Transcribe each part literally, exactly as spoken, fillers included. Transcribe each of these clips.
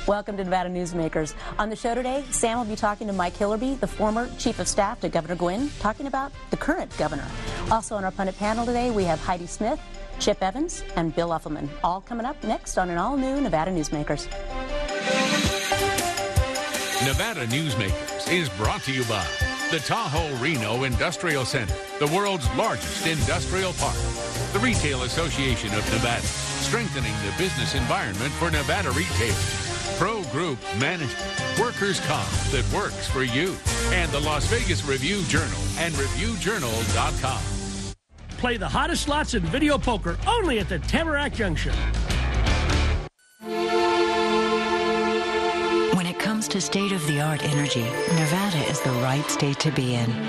Welcome to Nevada Newsmakers. On the show today, Sam will be talking to Mike Hillerby, the former Chief of Staff to Governor Gwin, talking about the current governor. Also on our pundit panel today, we have Heidi Smith, Chip Evans, and Bill Uffelman, all coming up next on an all-new Nevada Newsmakers. Nevada Newsmakers is brought to you by the Tahoe Reno Industrial Center, the world's largest industrial park. The Retail Association of Nevada, strengthening the business environment for Nevada retailers. Pro Group Management, workers' comp that works for you. And the Las Vegas Review Journal and review journal dot com. Play the hottest slots in video poker only at the Tamarack Junction. When it comes to state-of-the-art energy, Nevada is the right state to be in.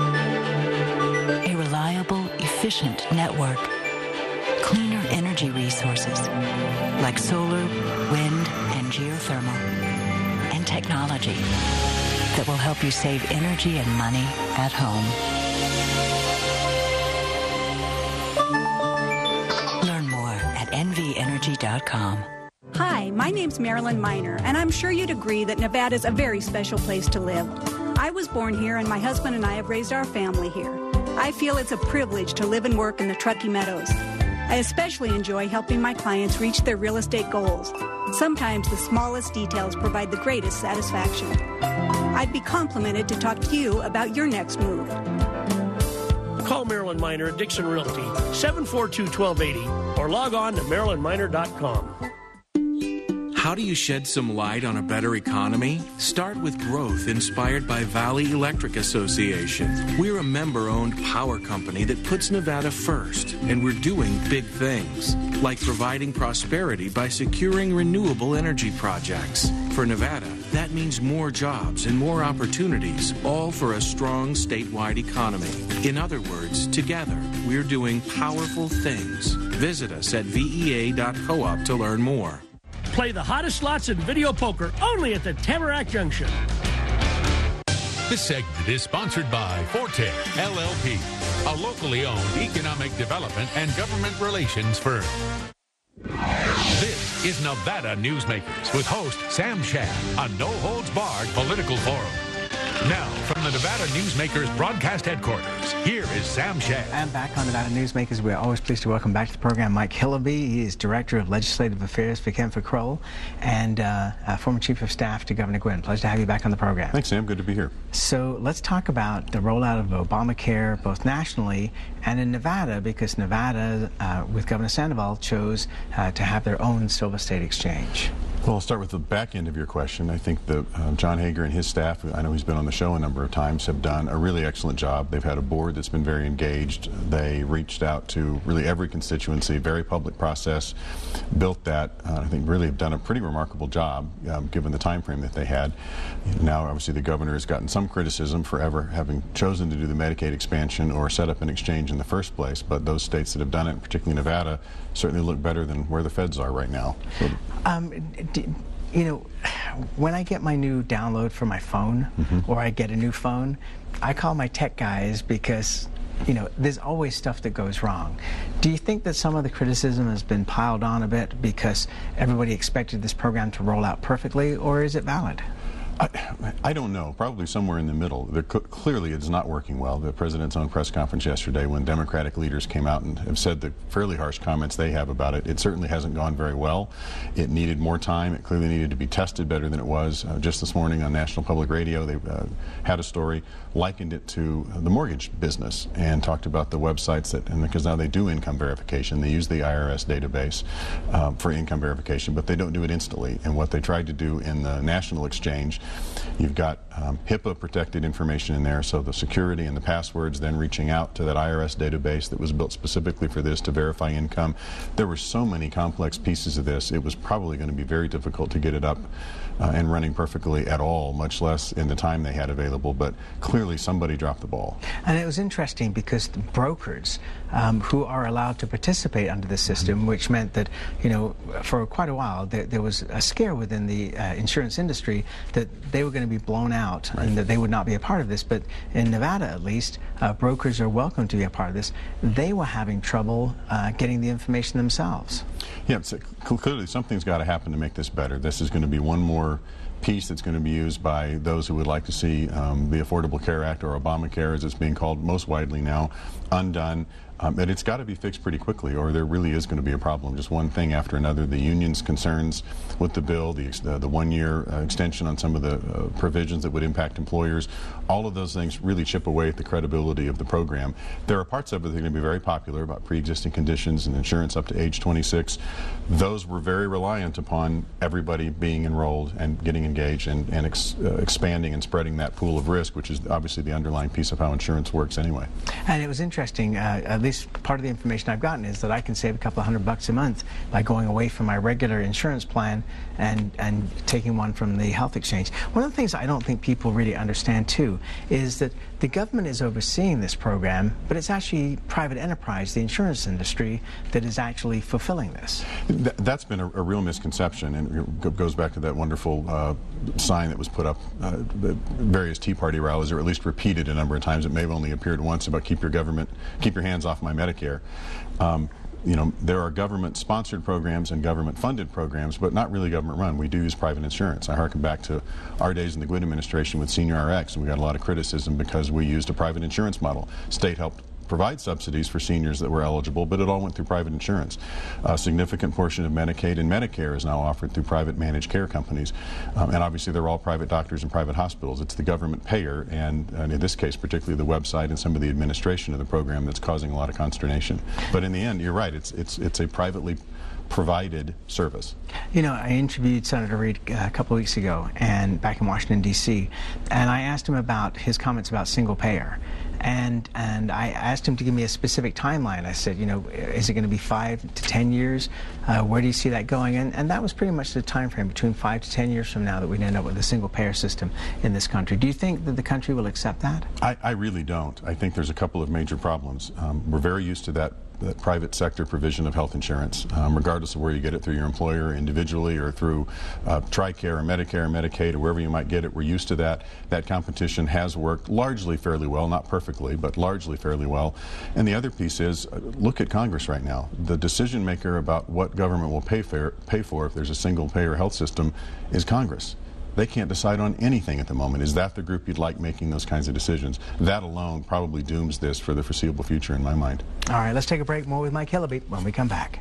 A reliable, efficient network. Cleaner energy resources like solar, wind, and geothermal. And technology that will help you save energy and money at home. Learn more at N V energy dot com. Hi, my name's Marilyn Miner, and I'm sure you'd agree that Nevada's a very special place to live. I was born here, and my husband and I have raised our family here. I feel it's a privilege to live and work in the Truckee Meadows. I especially enjoy helping my clients reach their real estate goals. Sometimes the smallest details provide the greatest satisfaction. I'd be complimented to talk to you about your next move. Call Marilyn Miner at Dixon Realty, seven four two, one two eight zero, or log on to marilyn miner dot com. How do you shed some light on a better economy? Start with growth inspired by Valley Electric Association. We're a member-owned power company that puts Nevada first, and we're doing big things, like providing prosperity by securing renewable energy projects. For Nevada, that means more jobs and more opportunities, all for a strong statewide economy. In other words, together, we're doing powerful things. Visit us at V E A dot coop to learn more. Play the hottest slots in video poker only at the Tamarack Junction. This segment is sponsored by Forte L L P, a locally owned economic development and government relations firm. This is Nevada Newsmakers with host Sam Shad, a no-holds-barred political forum. Now, from the Nevada Newsmakers broadcast headquarters, here is Sam Shad. And back on Nevada Newsmakers, we're always pleased to welcome back to the program Mike Hillerby. He is Director of Legislative Affairs for Ken Kroll and uh, uh, former Chief of Staff to Governor Gwin. Pleasure to have you back on the program. Thanks, Sam. Good to be here. So let's talk about the rollout of Obamacare, both nationally and in Nevada, because Nevada, uh, with Governor Sandoval, chose uh, to have their own Silver State Exchange. Well, I'll start with the back end of your question. I think that uh, John Hager and his staff, I know he's been on the show a number of times, have done a really excellent job. They've had a board that's been very engaged. They reached out to really every constituency, very public process, built that. Uh, I think really have done a pretty remarkable job, um, given the time frame that they had. Now, obviously, the governor has gotten some criticism for ever having chosen to do the Medicaid expansion or set up an exchange in the first place, but those states that have done it, particularly Nevada, certainly look better than where the feds are right now. So, um, you know, when I get my new download for my phone, mm-hmm. or I get a new phone, I call my tech guys because, you know, there's always stuff that goes wrong. Do you think that some of the criticism has been piled on a bit because everybody expected this program to roll out perfectly, or is it valid? I, I don't know. Probably somewhere in the middle. There, clearly, it's not working well. The president's own press conference yesterday, when Democratic leaders came out and have said the fairly harsh comments they have about it, it certainly hasn't gone very well. It needed more time. It clearly needed to be tested better than it was. Uh, just this morning on National Public Radio, they uh, had a story, likened it to the mortgage business, and talked about the websites that, and because now they do income verification, they use the I R S database um, for income verification, but they don't do it instantly. And what they tried to do in the national exchange, you've got um, HIPAA protected information in there, so the security and the passwords, then reaching out to that I R S database that was built specifically for this to verify income. There were so many complex pieces of this, it was probably going to be very difficult to get it up uh, and running perfectly at all, much less in the time they had available, but clearly somebody dropped the ball. And it was interesting because the brokers um, who are allowed to participate under the system, which meant that, you know, for quite a while there, there was a scare within the uh, insurance industry that they were going to be blown out right. and that they would not be a part of this. But in Nevada, at least, uh, brokers are welcome to be a part of this. They were having trouble uh, getting the information themselves. Yeah, so clearly something's got to happen to make this better. This is going to be one more piece that's going to be used by those who would like to see um, the Affordable Care Act, or Obamacare as it's being called most widely now, undone. Um, and it's got to be fixed pretty quickly, or there really is going to be a problem. Just one thing after another. The union's concerns with the bill, the, uh, the one-year uh, extension on some of the uh, provisions that would impact employers, all of those things really chip away at the credibility of the program. There are parts of it that are going to be very popular about pre-existing conditions and insurance up to age twenty-six. Those were very reliant upon everybody being enrolled and getting engaged and, and ex, uh, expanding and spreading that pool of risk, which is obviously the underlying piece of how insurance works anyway. And it was interesting, uh, at least part of the information I've gotten is that I can save a couple of hundred bucks a month by going away from my regular insurance plan and, and taking one from the health exchange. One of the things I don't think people really understand, too, is that the government is overseeing this program, but it's actually private enterprise, the insurance industry, that is actually fulfilling this. Th that's been a, a real misconception, and it goes back to that wonderful uh, sign that was put up uh, at various Tea Party rallies, or at least repeated a number of times. It may have only appeared once, about keep your government, keep your hands off my Medicare. Um, you know, there are government-sponsored programs and government-funded programs, but not really government-run. We do use private insurance. I harken back to our days in the Gwynn administration with Senior R X, and we got a lot of criticism because we used a private insurance model. State helped provide subsidies for seniors that were eligible, but it all went through private insurance. A significant portion of Medicaid and Medicare is now offered through private managed care companies, um, and obviously they're all private doctors and private hospitals. It's the government payer, and, and in this case particularly the website and some of the administration of the program that's causing a lot of consternation. But in the end, you're right, it's, it's, it's a privately provided service. You know, I interviewed Senator Reid uh, a couple of weeks ago, and back in Washington, D C, and I asked him about his comments about single payer. And, and I asked him to give me a specific timeline. I said, you know, is it going to be five to ten years? Uh, where do you see that going? And, and that was pretty much the time frame, between five to ten years from now, that we'd end up with a single payer system in this country. Do you think that the country will accept that? I, I really don't. I think there's a couple of major problems. Um, we're very used to that that private sector provision of health insurance, um, regardless of where you get it, through your employer individually or through uh, TRICARE or Medicare or Medicaid or wherever you might get it. We're used to that. That competition has worked largely fairly well, not perfectly, but largely fairly well. And the other piece is, uh, look at Congress right now. The decision maker about what government will pay for, pay for if there's a single payer health system is Congress. They can't decide on anything at the moment. Is that the group you'd like making those kinds of decisions? That alone probably dooms this for the foreseeable future in my mind. All right, let's take a break. More with Mike Hillaby when we come back.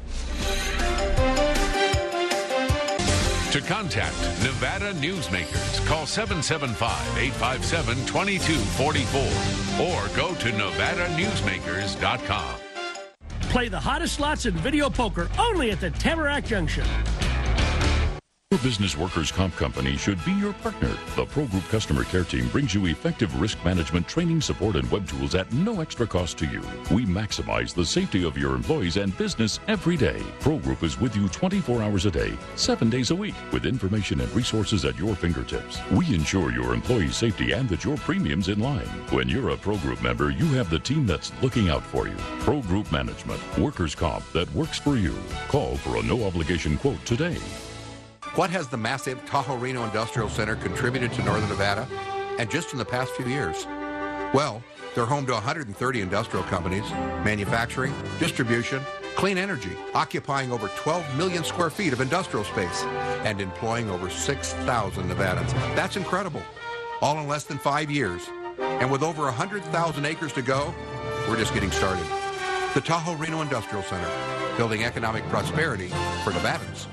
To contact Nevada Newsmakers, call seven seven five, eight five seven, two two four four or go to nevada newsmakers dot com. Play the hottest slots in video poker only at the Tamarack Junction. Your business workers' comp company should be your partner. The Pro Group customer care team brings you effective risk management, training, support, and web tools at no extra cost to you. We maximize the safety of your employees and business every day. Pro Group is with you twenty-four hours a day, seven days a week, with information and resources at your fingertips. We ensure your employees' safety and that your premium's in line. When you're a Pro Group member, you have the team that's looking out for you. Pro Group Management, workers' comp that works for you. Call for a no-obligation quote today. What has the massive Tahoe Reno Industrial Center contributed to Northern Nevada? And just in the past few years? Well, they're home to one hundred thirty industrial companies, manufacturing, distribution, clean energy, occupying over twelve million square feet of industrial space, and employing over six thousand Nevadans. That's incredible. All in less than five years. And with over one hundred thousand acres to go, we're just getting started. The Tahoe Reno Industrial Center, building economic prosperity for Nevadans.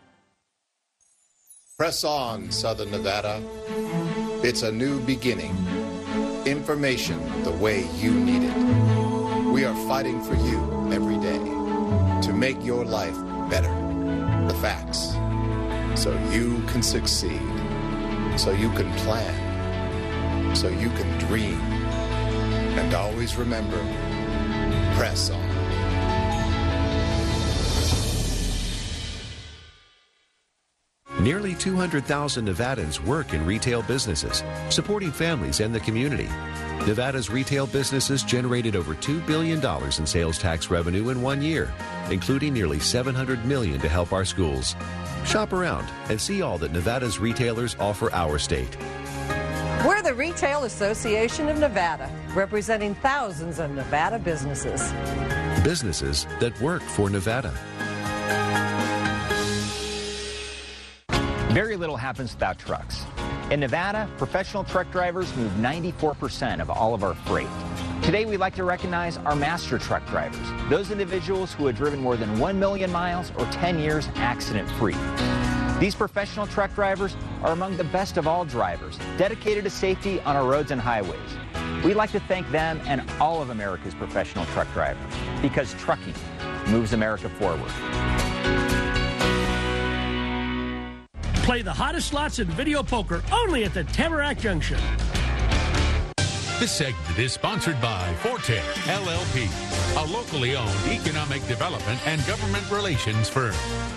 Press on, Southern Nevada. It's a new beginning. Information the way you need it. We are fighting for you every day to make your life better. The facts. So you can succeed. So you can plan. So you can dream. And always remember, press on. Nearly two hundred thousand Nevadans work in retail businesses, supporting families and the community. Nevada's retail businesses generated over two billion dollars in sales tax revenue in one year, including nearly seven hundred million dollars to help our schools. Shop around and see all that Nevada's retailers offer our state. We're the Retail Association of Nevada, representing thousands of Nevada businesses. Businesses that work for Nevada. Very little happens without trucks. In Nevada, professional truck drivers move ninety-four percent of all of our freight. Today, we'd like to recognize our master truck drivers, those individuals who have driven more than one million miles or ten years accident-free. These professional truck drivers are among the best of all drivers, dedicated to safety on our roads and highways. We'd like to thank them and all of America's professional truck drivers, because trucking moves America forward. Play the hottest slots in video poker only at the Tamarack Junction. This segment is sponsored by Forte L L P, a locally owned economic development and government relations firm.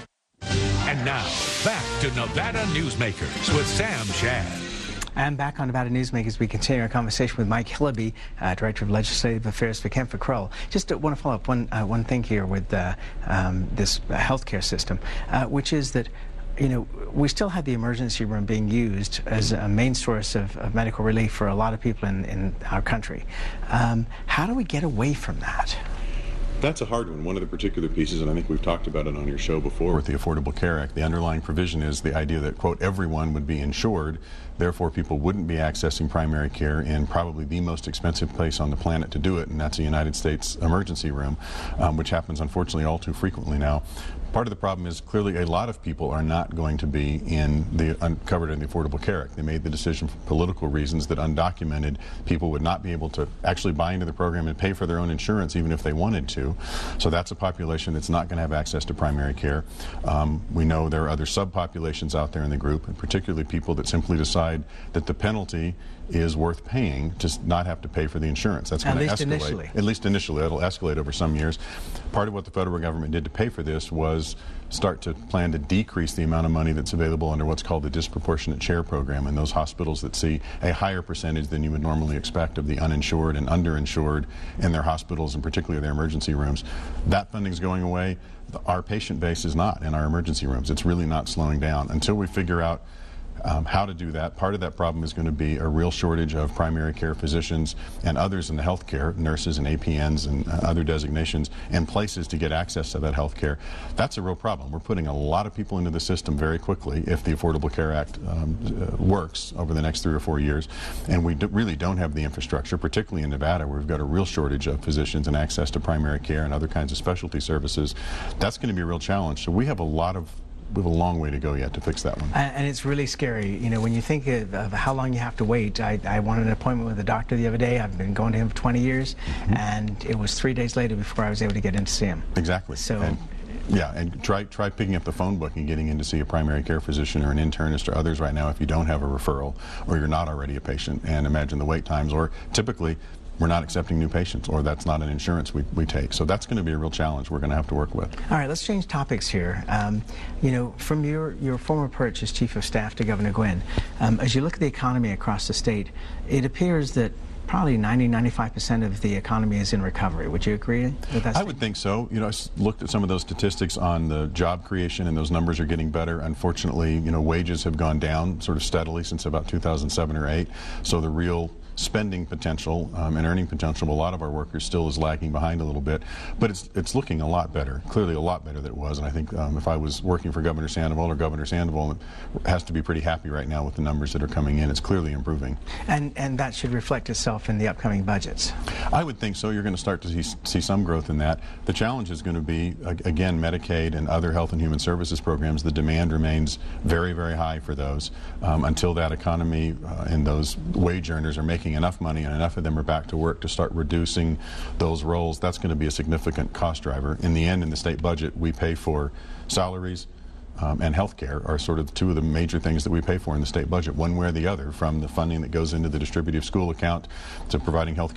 And now, back to Nevada Newsmakers with Sam Shad. And back on Nevada Newsmakers, we continue our conversation with Mike Hillaby, uh, Director of Legislative Affairs for Kemper Crowell. Just uh, want to follow up one, uh, one thing here with uh, um, this uh, healthcare system, uh, which is that you know, we still have the emergency room being used as a main source of, of medical relief for a lot of people in, in our country. Um, how do we get away from that? That's a hard one. One of the particular pieces, and I think we've talked about it on your show before with the Affordable Care Act, the underlying provision is the idea that, quote, everyone would be insured, therefore people wouldn't be accessing primary care in probably the most expensive place on the planet to do it, and that's the United States emergency room, um, which happens unfortunately all too frequently now. Part of the problem is clearly a lot of people are not going to be in the un covered in the Affordable Care Act. They made the decision for political reasons that undocumented people would not be able to actually buy into the program and pay for their own insurance even if they wanted to. So that's a population that's not going to have access to primary care. Um, we know there are other subpopulations out there in the group, and particularly people that simply decide that the penalty is worth paying to not have to pay for the insurance. That's going to escalate. At least initially. At least initially. It'll escalate over some years. Part of what the federal government did to pay for this was start to plan to decrease the amount of money that's available under what's called the disproportionate share program, and those hospitals that see a higher percentage than you would normally expect of the uninsured and underinsured in their hospitals, and particularly their emergency rooms. That funding is going away. Our patient base is not in our emergency rooms. It's really not slowing down until we figure out Um, how to do that. Part of that problem is going to be a real shortage of primary care physicians and others in the health care, nurses and A P Ns and uh, other designations, and places to get access to that health care. That's a real problem. We're putting a lot of people into the system very quickly if the Affordable Care Act um, uh, works over the next three or four years. And we do, really don't have the infrastructure, particularly in Nevada, where we've got a real shortage of physicians and access to primary care and other kinds of specialty services. That's going to be a real challenge. So we have a lot of We have a long way to go yet to fix that one. And it's really scary. You know, when you think of, of how long you have to wait. I, I wanted an appointment with a doctor the other day. I've been going to him for twenty years, mm-hmm. and it was three days later before I was able to get in to see him. Exactly. So, and, yeah, and try try picking up the phone book and getting in to see a primary care physician or an internist or others right now if you don't have a referral or you're not already a patient. And imagine the wait times, or typically we're not accepting new patients, or that's not an insurance we, we take. So that's going to be a real challenge we're going to have to work with. All right, let's change topics here. Um, you know, from your, your former perch as Chief of Staff to Governor Gwin, um, as you look at the economy across the state, it appears that probably ninety, ninety-five percent of the economy is in recovery. Would you agree with that? I would think so. You know, I looked at some of those statistics on the job creation, and those numbers are getting better. Unfortunately, you know, wages have gone down sort of steadily since about two thousand seven or eight. So the real spending potential um, and earning potential of a lot of our workers still is lagging behind a little bit, but it's it's looking a lot better, clearly a lot better than it was. And I think um, if I was working for Governor Sandoval or Governor Sandoval, it has to be pretty happy right now with the numbers that are coming in. It's clearly improving. And and that should reflect itself in the upcoming budgets. I would think so. You're going to start to see, see some growth in that. The challenge is going to be, again, Medicaid and other health and human services programs. The demand remains very, very high for those um, until that economy uh, and those wage earners are making enough money and enough of them are back to work to start reducing those roles. That's going to be a significant cost driver. In the end, in the state budget, we pay for salaries um, and health care are sort of two of the major things that we pay for in the state budget, one way or the other, from the funding that goes into the distributive school account to providing health care for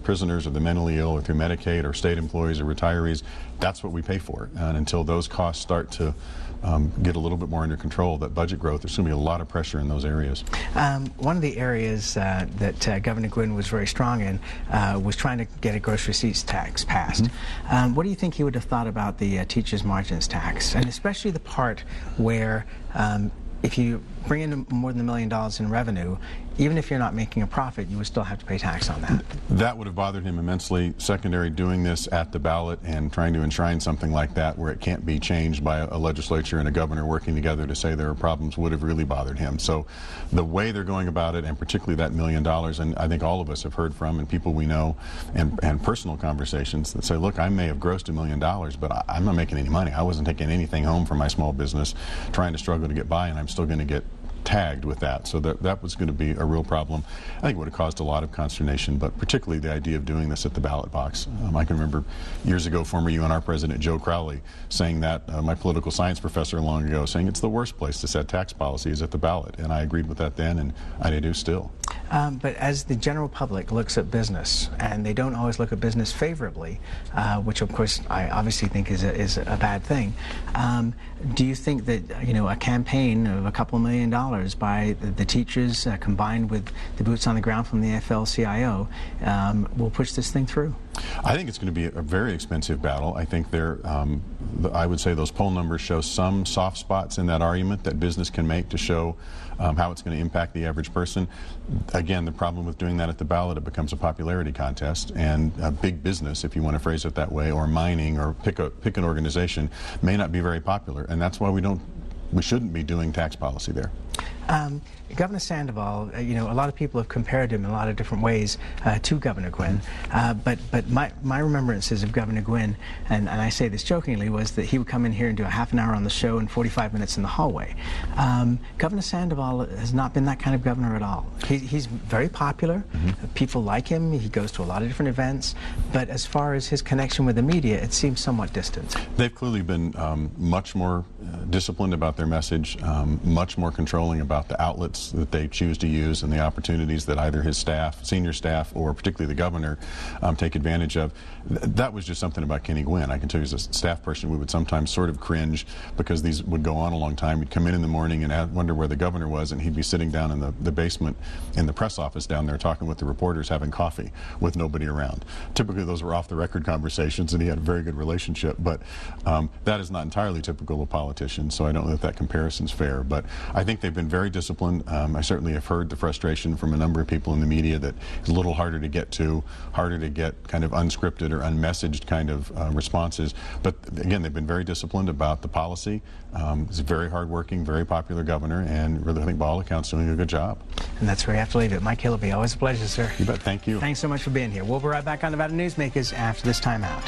prisoners or the mentally ill or through Medicaid or state employees or retirees, that's what we pay for. And until those costs start to um, get a little bit more under control, that budget growth, there's going to be a lot of pressure in those areas. Um, one of the areas uh, that uh, Governor Gwynn was very strong in uh, was trying to get a gross receipts tax passed. Mm-hmm. um, what do you think he would have thought about the uh, teachers' margins tax, and especially the part where um, if you bring in more than a million dollars in revenue, even if you're not making a profit, you would still have to pay tax on that? That would have bothered him immensely. Secondary, doing this at the ballot and trying to enshrine something like that where it can't be changed by a legislature and a governor working together to say there are problems would have really bothered him. So the way they're going about it, and particularly that million dollars, and I think all of us have heard from, and people we know, and, and personal conversations that say, look, I may have grossed a million dollars, but I, I'm not making any money. I wasn't taking anything home from my small business, trying to struggle to get by, and I'm still going to get tagged with that. So that that was going to be a real problem. I think it would have caused a lot of consternation, but particularly the idea of doing this at the ballot box. Um, I can remember years ago former U N R President Joe Crowley saying that, uh, my political science professor long ago, saying it's the worst place to set tax policy is at the ballot. And I agreed with that then, and I do still. Um, but as the general public looks at business, and they don't always look at business favorably, uh, which of course I obviously think is a, is a bad thing, um, do you think that, you know, a campaign of a couple million dollars by the, the teachers uh, combined with the boots on the ground from the A F L C I O um, will push this thing through? I think it's going to be a very expensive battle. I think there, um, the, I would say those poll numbers show some soft spots in that argument that business can make to show um, how it's going to impact the average person. Again, the problem with doing that at the ballot, it becomes a popularity contest, and a big business, if you want to phrase it that way, or mining, or pick a pick an organization, may not be very popular, and that's why we don't, we shouldn't be doing tax policy there. Um, Governor Sandoval, uh, you know, a lot of people have compared him in a lot of different ways uh, to Governor Gwynn, uh, but but my, my remembrances of Governor Gwynn, and, and I say this jokingly, was that he would come in here and do a half an hour on the show and forty-five minutes in the hallway. Um, Governor Sandoval has not been that kind of governor at all. He, he's very popular. Mm-hmm. People like him. He goes to a lot of different events, but as far as his connection with the media, it seems somewhat distant. They've clearly been um, much more uh, disciplined about their message, um, much more controlling about the outlets that they choose to use and the opportunities that either his staff, senior staff, or particularly the governor um, take advantage of. Th that was just something about Kenny Gwynn. I can tell you as a staff person, we would sometimes sort of cringe because these would go on a long time. We'd come in in the morning and add, wonder where the governor was, and he'd be sitting down in the, the basement in the press office down there talking with the reporters, having coffee with nobody around. Typically those were off-the-record conversations, and he had a very good relationship, but um, that is not entirely typical of politicians, so I don't know if that comparison's fair. But I think they've been very disciplined. Um, I certainly have heard the frustration from a number of people in the media that it's a little harder to get to, harder to get kind of unscripted or unmessaged kind of uh, responses. But again, they've been very disciplined about the policy. Um, he's a very hardworking, very popular governor, and really I think by all accounts doing a good job. And that's where you have to leave it. Mike Hilleby, always a pleasure, sir. You bet. Thank you. Thanks so much for being here. We'll be right back on Nevada Newsmakers after this timeout.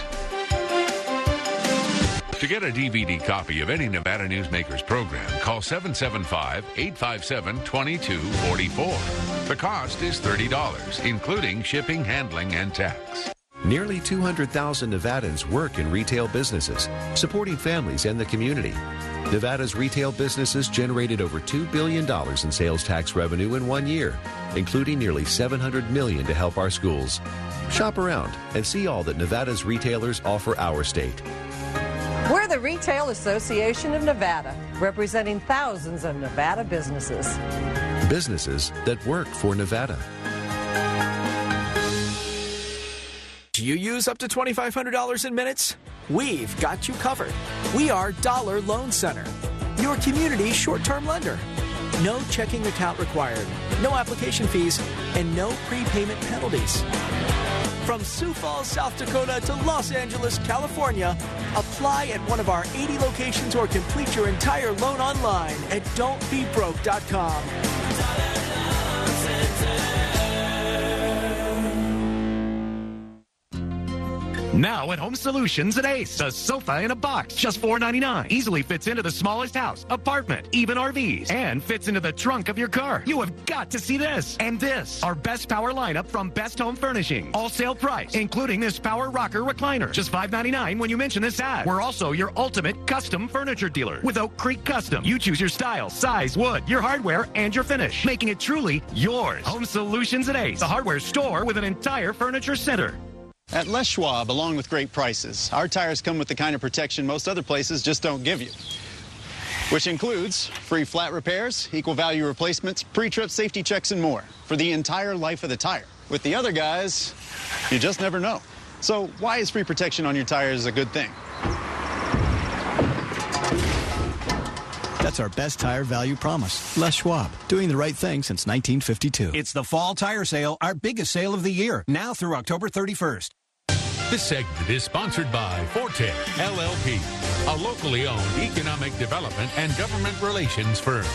To get a D V D copy of any Nevada Newsmakers program, call seven seven five, eight five seven, two two four four. The cost is thirty dollars, including shipping, handling, and tax. Nearly two hundred thousand Nevadans work in retail businesses, supporting families and the community. Nevada's retail businesses generated over two billion dollars in sales tax revenue in one year, including nearly seven hundred million dollars to help our schools. Shop around and see all that Nevada's retailers offer our state. We're the Retail Association of Nevada, representing thousands of Nevada businesses. Businesses that work for Nevada. Do you use up to twenty-five hundred dollars in minutes? We've got you covered. We are Dollar Loan Center, your community short-term lender. No checking account required, no application fees, and no prepayment penalties. From Sioux Falls, South Dakota to Los Angeles, California, apply at one of our eighty locations or complete your entire loan online at don't be broke dot com. Now at Home Solutions at Ace, a sofa in a box, just four ninety-nine. Easily fits into the smallest house, apartment, even R Vs, and fits into the trunk of your car. You have got to see this. And this, our best power lineup from Best Home Furnishing. All sale price, including this power rocker recliner. Just five ninety-nine when you mention this ad. We're also your ultimate custom furniture dealer with Oak Creek Custom. You choose your style, size, wood, your hardware, and your finish, making it truly yours. Home Solutions at Ace, a hardware store with an entire furniture center. At Les Schwab, along with great prices, our tires come with the kind of protection most other places just don't give you, which includes free flat repairs, equal value replacements, pre-trip safety checks, and more for the entire life of the tire. With the other guys, you just never know. So why is free protection on your tires a good thing? That's our best tire value promise. Les Schwab, doing the right thing since nineteen fifty-two. It's the fall tire sale, our biggest sale of the year, now through October thirty-first. This segment is sponsored by Forte L L P, a locally owned economic development and government relations firm.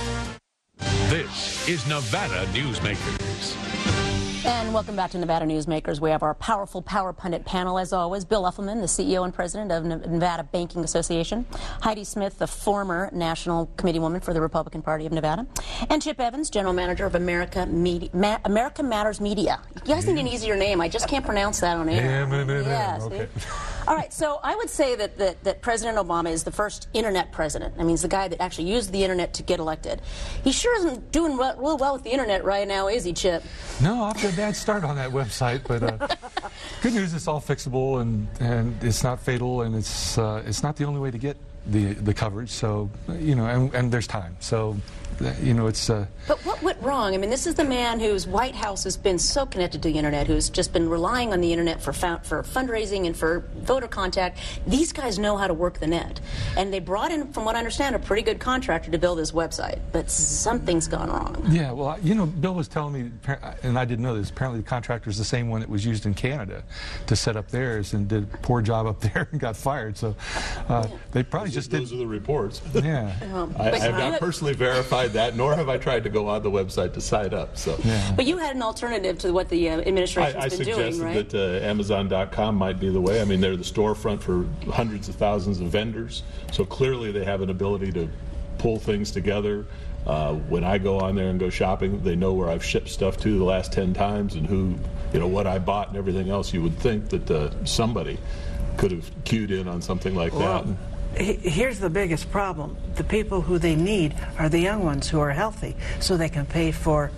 This is Nevada Newsmakers. And welcome back to Nevada Newsmakers. We have our powerful Power Pundit panel, as always. Bill Uffelman, the C E O and president of Nevada Banking Association. Heidi Smith, the former national committee woman for the Republican Party of Nevada. And Chip Evans, general manager of America Media, Ma- America Matters Media. You guys need an easier name. I just can't pronounce that on air. Yeah, okay. All right, so I would say that, that, that President Obama is the first internet president. I mean, he's the guy that actually used the internet to get elected. He sure isn't doing real well with the internet right now, is he, Chip? No, off to a bad start on that website, but uh, good news, it's all fixable, and, and it's not fatal, and it's uh, it's not the only way to get the the coverage. So, you know, and, and there's time. So, you know, it's... Uh, but what went wrong? I mean, this is the man whose White House has been so connected to the internet, who's just been relying on the internet for fa- for fundraising and for voter contact. These guys know how to work the net. And they brought in, from what I understand, a pretty good contractor to build this website. But something's gone wrong. Yeah, well, you know, Bill was telling me, and I didn't know this, apparently the contractor is the same one that was used in Canada to set up theirs and did a poor job up there and got fired. So uh, yeah. they probably those just are, did... Those are the reports. Yeah. Um, I, I have not have... personally verified that, nor have I tried to go on the website to sign up. So, yeah. But you had an alternative to what the uh, administration's I, I been doing, right? I suggested that uh, Amazon dot com might be the way. I mean, they're the storefront for hundreds of thousands of vendors, so clearly they have an ability to pull things together. Uh, when I go on there and go shopping, they know where I've shipped stuff to the last ten times and who, you know, what I bought and everything else. You would think that uh, somebody could have cued in on something like well, that. Here's the biggest problem. The people who they need are the young ones who are healthy, so they can pay for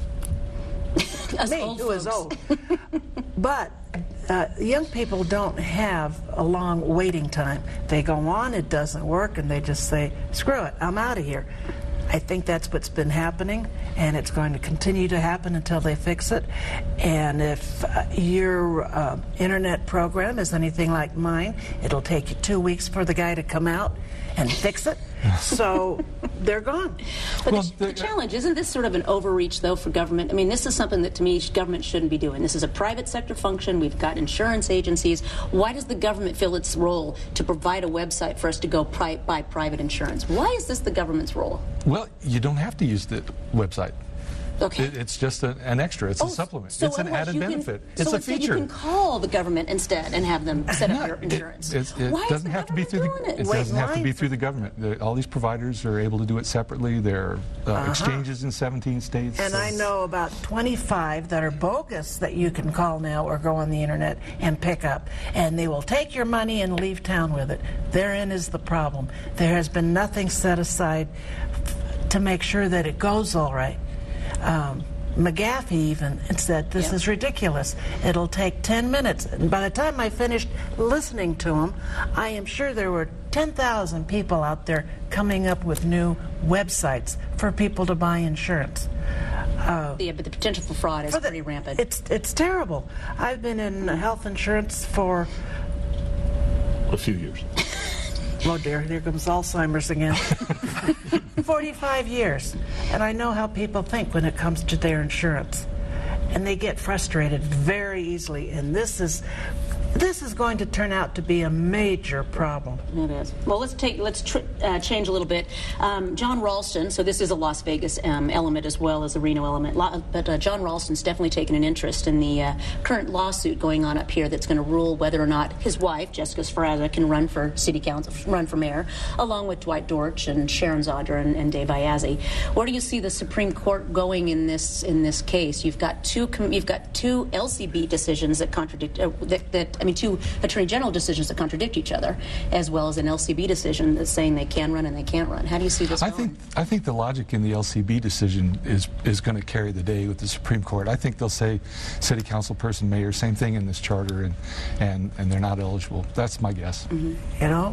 me, who is old. But uh, young people don't have a long waiting time. They go on, it doesn't work, and they just say, screw it, I'm out of here. I think that's what's been happening, and it's going to continue to happen until they fix it. And if uh, your uh, internet program is anything like mine, it'll take you two weeks for the guy to come out and fix it. So they're gone. But well, the, the challenge, isn't this sort of an overreach, though, for government? I mean, this is something that, to me, government shouldn't be doing. This is a private sector function. We've got insurance agencies. Why does the government feel its role to provide a website for us to go pri- buy private insurance? Why is this the government's role? Well, you don't have to use the website. Okay. It, it's just a, an extra. It's oh, a supplement. So it's an added can, benefit. It's so a feature. So you can call the government instead and have them set up your insurance. It, it, it Why doesn't is have to be through the. It, it doesn't have to be through the government. The, all these providers are able to do it separately. There are uh, uh-huh. exchanges in seventeen states. And so. I know about twenty-five that are bogus that you can call now or go on the internet and pick up, and they will take your money and leave town with it. Therein is the problem. There has been nothing set aside f- to make sure that it goes all right. Um, McGaffey even said, this yep. is ridiculous. It'll take ten minutes. And by the time I finished listening to him, I am sure there were ten thousand people out there coming up with new websites for people to buy insurance. Uh, yeah, but the potential for fraud is for the, pretty rampant. It's, it's terrible. I've been in health insurance for... a few years. Oh dear, here comes Alzheimer's again. forty-five years. And I know how people think when it comes to their insurance. And they get frustrated very easily. And this is This is going to turn out to be a major problem. It is. Well, let's take let's tr uh, change a little bit. Um, John Ralston. So this is a Las Vegas um, element as well as a Reno element. La but uh, John Ralston's definitely taken an interest in the uh, current lawsuit going on up here that's going to rule whether or not his wife, Jessica Sferaza, can run for city council, run for mayor, along with Dwight Dortch and Sharon Zadra and, and Dave Iazzi. Where do you see the Supreme Court going in this in this case? You've got two com you've got two L C B decisions that contradict uh, that, that I mean two Attorney General decisions that contradict each other, as well as an L C B decision that's saying they can run and they can't run. How do you see this I going? think I think the logic in the L C B decision is is going to carry the day with the Supreme Court. I think they'll say city council person, mayor, same thing in this charter, and and and they're not eligible. That's my guess. Mm-hmm. You know,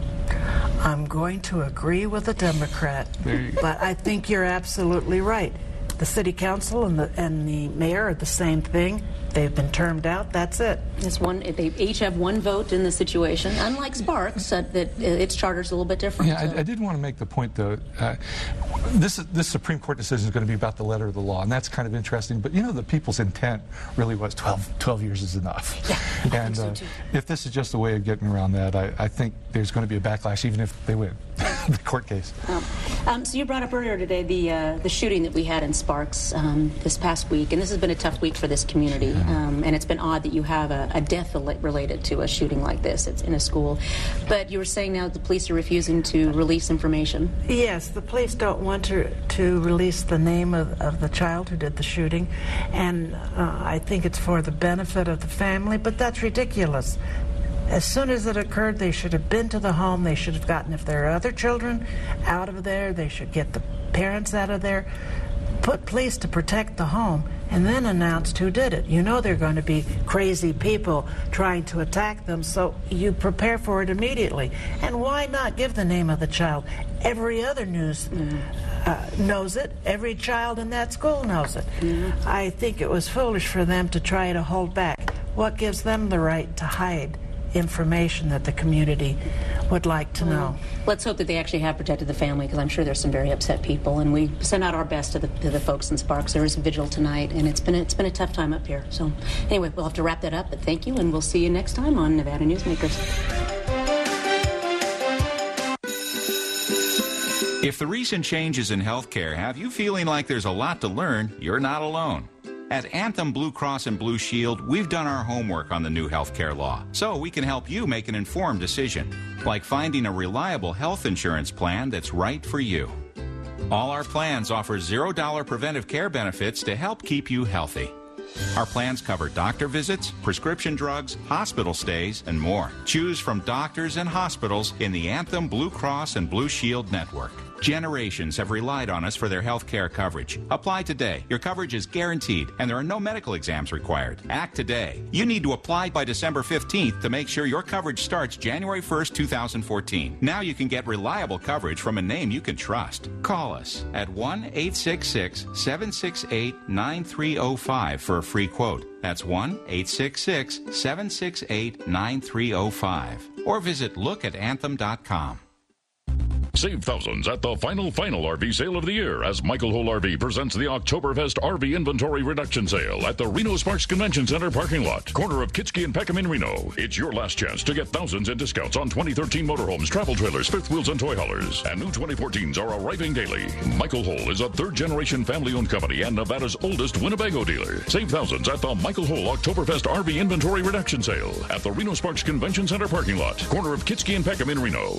I'm going to agree with the Democrat, but I think you're absolutely right. The city council and the and the mayor are the same thing. They've been termed out. That's it. It's one. They each have one vote in the situation. Unlike Sparks, uh, that uh, its charter's a little bit different. Yeah, so. I, I did want to make the point, though. Uh, this this Supreme Court decision is going to be about the letter of the law, and that's kind of interesting. But you know, the people's intent really was twelve, twelve years is enough. Yeah, and uh, so if this is just a way of getting around that, I, I think there's going to be a backlash, even if they win the court case. Um, um, so you brought up earlier today the uh, the shooting that we had in Sparks um, this past week, and this has been a tough week for this community. Um, and it's been odd that you have a, a death related to a shooting like this. It's in a school. But you were saying now the police are refusing to release information. Yes, the police don't want to, to release the name of, of the child who did the shooting. And uh, I think it's for the benefit of the family, but that's ridiculous. As soon as it occurred, they should have been to the home. They should have gotten, if there are other children, out of there. They should get the parents out of there. Put police to protect the home, and then announced who did it. You know there are going to be crazy people trying to attack them, so you prepare for it immediately. And why not give the name of the child? Every other news mm. uh, knows it. Every child in that school knows it. Mm. I think it was foolish for them to try to hold back. What gives them the right to hide information that the community would like to know? Well, let's hope that they actually have protected the family, because I'm sure there's some very upset people, and we send out our best to the, to the folks in Sparks. There is a vigil tonight, and it's been a, it's been a tough time up here. So anyway, we'll have to wrap that up, but thank you, and we'll see you next time on Nevada Newsmakers. If the recent changes in healthcare have you feeling like there's a lot to learn, you're not alone. At Anthem Blue Cross and Blue Shield, we've done our homework on the new healthcare law, so we can help you make an informed decision, like finding a reliable health insurance plan that's right for you. All our plans offer zero dollar preventive care benefits to help keep you healthy. Our plans cover doctor visits, prescription drugs, hospital stays, and more. Choose from doctors and hospitals in the Anthem Blue Cross and Blue Shield network. Generations have relied on us for their health care coverage. Apply today. Your coverage is guaranteed, and there are no medical exams required. Act today. You need to apply by December fifteenth to make sure your coverage starts January first, two thousand fourteen. Now you can get reliable coverage from a name you can trust. Call us at one eight six six, seven six eight, nine three zero five for a free quote. That's one eight six six, seven six eight, nine three zero five. Or visit look at anthem dot com. Save thousands at the final, final R V sale of the year as Michael Hull R V presents the Oktoberfest R V Inventory Reduction Sale at the Reno Sparks Convention Center parking lot, corner of Kitski and Peckham in Reno. It's your last chance to get thousands in discounts on twenty thirteen motorhomes, travel trailers, fifth wheels, and toy haulers. And new twenty fourteens are arriving daily. Michael Hull is a third-generation family-owned company and Nevada's oldest Winnebago dealer. Save thousands at the Michael Hull Oktoberfest R V Inventory Reduction Sale at the Reno Sparks Convention Center parking lot, corner of Kitski and Peckham in Reno.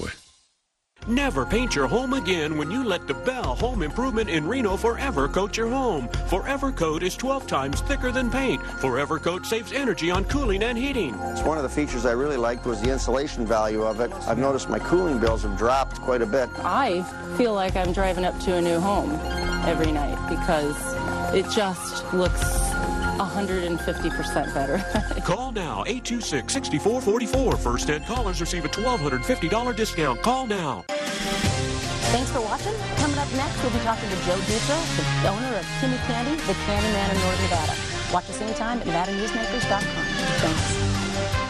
Never paint your home again when you let the Bell Home Improvement in Reno Forever Coat your home. Forever Coat is twelve times thicker than paint. Forever Coat saves energy on cooling and heating. It's one of the features I really liked was the insulation value of it. I've noticed my cooling bills have dropped quite a bit. I feel like I'm driving up to a new home every night because it just looks one hundred fifty percent better. Call now, eight two six, six four four four. First ten callers receive a one thousand two hundred fifty dollars discount. Call now. Thanks for watching. Coming up next, we'll be talking to Joe Dutra, the owner of Timmy Candy, the Candy Man in Northern Nevada. Watch us anytime at nevada newsmakers dot com. Thanks.